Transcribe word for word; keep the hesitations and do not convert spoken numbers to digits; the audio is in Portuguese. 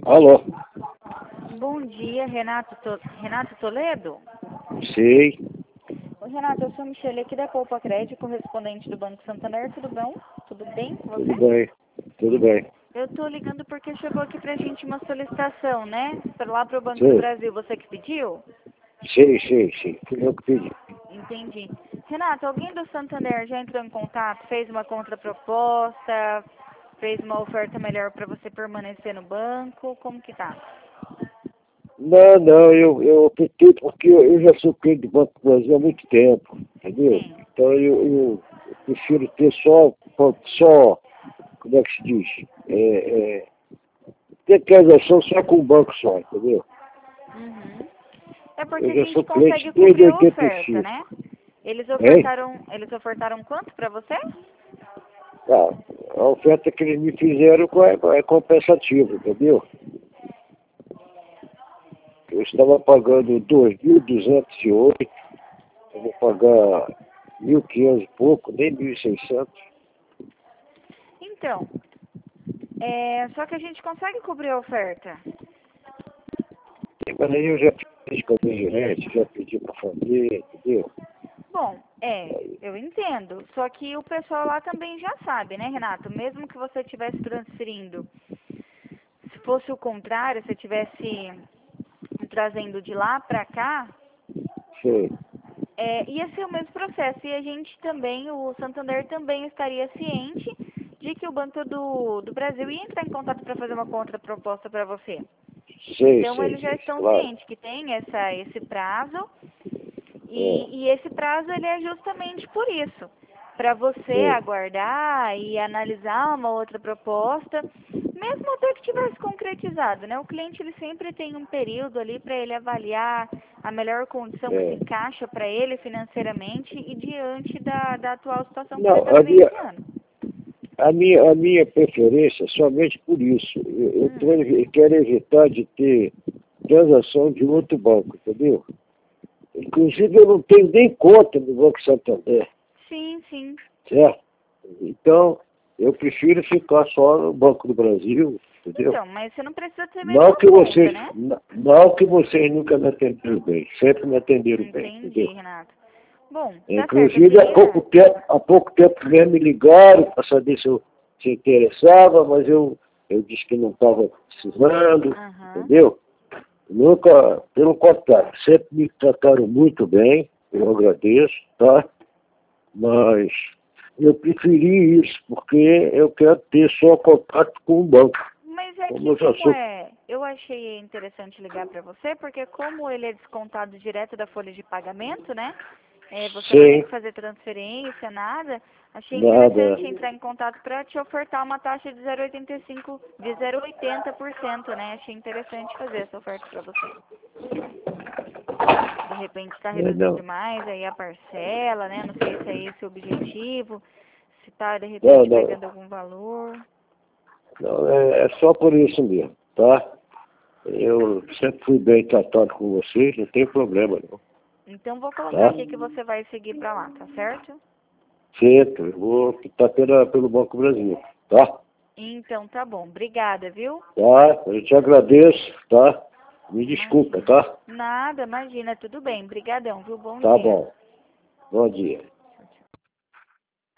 Alô? Bom dia, Renato, to... Renato Toledo? Sei. Oi, Renato, eu sou Michele aqui da Copa Crédito, correspondente do Banco Santander. Tudo bom? Tudo bem com você? Tudo bem, tudo bem. Eu tô ligando porque chegou aqui pra gente uma solicitação, né? Pra lá pro Banco do Sei, Brasil. Você que pediu? sei, sei, sei. Fui eu que pedi. Entendi. Renato, alguém do Santander já entrou em contato, fez uma contraproposta, fez uma oferta melhor para você permanecer no banco? Como que tá? Não, não, eu, eu optei porque eu, eu já sou cliente do Banco do Brasil há muito tempo, entendeu? Sim. Então eu, eu, eu prefiro ter só, só, como é que se diz? É, é, ter transação só com o banco só, entendeu? Uhum. É porque Eu a já gente sou cliente consegue desde cobrir a oitenta e oferta, cinco. né? Eles Hein? ofertaram, eles ofertaram quanto para você? Tá. A oferta que eles me fizeram é, é compensativa, entendeu? Eu estava pagando dois mil duzentos e oito, eu vou pagar mil e quinhentos e pouco, nem mil e seiscentos. Então, é, só que a gente consegue cobrir a oferta. Mas aí eu já fiz com a minha gerente, já pedi para fazer, entendeu? Bom, é, eu entendo. Só que o pessoal lá também já sabe, né, Renato? Mesmo que você estivesse transferindo, se fosse o contrário, se estivesse trazendo de lá para cá, Sei, é, ia ser o mesmo processo. E a gente também, o Santander também estaria ciente de que o Banco do, do Brasil ia entrar em contato para fazer uma contraproposta para você. sei, Então, sei, eles já sei, estão claro. cientes que tem essa, esse prazo, É, e, e esse prazo ele é justamente por isso, para você sei, aguardar e analisar uma outra proposta, mesmo até que tivesse concretizado, né? O cliente ele sempre tem um período ali para ele avaliar a melhor condição que se é. encaixa para ele financeiramente e diante da, da atual situação que ele Não, está a minha, vivenciando. a minha, a minha preferência é somente por isso. Eu, eu, Hum, tô evi- eu quero evitar de ter transação de outro banco, entendeu? Inclusive eu não tenho nem conta no Banco Santander, sim, sim. certo? Então, eu prefiro ficar só no Banco do Brasil, entendeu? Então, mas você não precisa ter Não mesmo que conta, vocês, né? não não que vocês nunca me atenderam bem, sempre me atenderam bem, Entendi, entendeu? Renato. Bom, tá certo, eu Inclusive há pouco queria... tempo, há pouco tempo mesmo me ligaram para saber se eu se interessava, mas eu, eu disse que não estava precisando, Aham. entendeu? Nunca, pelo contrário, sempre me trataram muito bem, eu agradeço, tá? Mas eu preferi isso, porque eu quero ter só contato com o banco. Mas é Como que eu já como sou. é, eu achei interessante ligar para você, porque como ele é descontado direto da folha de pagamento, né? É, você não tem Sim, que fazer transferência, nada. Achei nada. interessante entrar em contato para te ofertar uma taxa de zero vírgula oitenta e cinco, de zero vírgula oitenta por cento, né? Achei interessante fazer essa oferta para você. De repente está É, reduzindo não, mais aí a parcela, né? Não sei se é esse o objetivo, se está de não, repente não, pegando algum valor. não é, é só por isso mesmo, tá? Eu sempre fui bem tratado com vocês, não tem problema não, Então vou colocar tá? aqui que você vai seguir para lá, tá certo? Certo, eu vou optar pela, pelo Banco Brasil, tá? Então tá bom. Obrigada, viu? Tá? Eu te agradeço, tá? Me desculpa, Imagina. tá? Nada, imagina, tudo bem. Brigadão, viu? Bom Tá dia. bom. Bom dia.